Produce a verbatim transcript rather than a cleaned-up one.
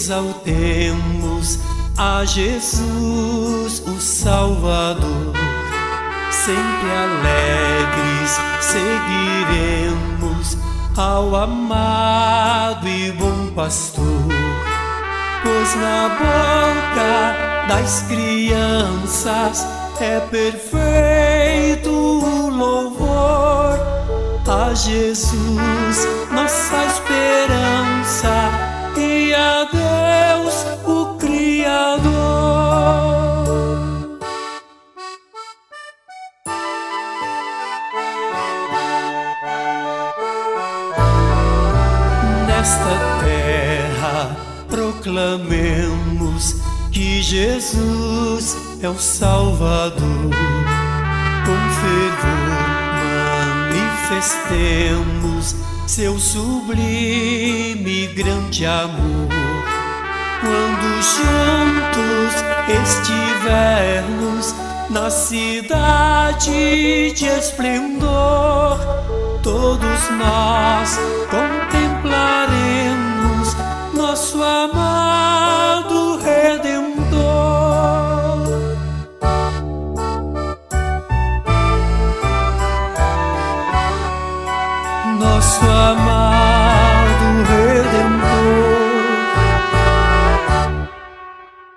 Exaltemos a Jesus, o Salvador. Sempre alegres seguiremos ao amado e bom pastor, pois na boca das crianças é perfeito o louvor a Jesus, nossa esperança, e a Deus, o Criador. Nesta terra proclamemos que Jesus é o Salvador. Com fervor manifestemos seu sublime e grande amor. Quando juntos estivermos na cidade de esplendor, todos nós contemplaremos nosso amado Redentor. Nosso amado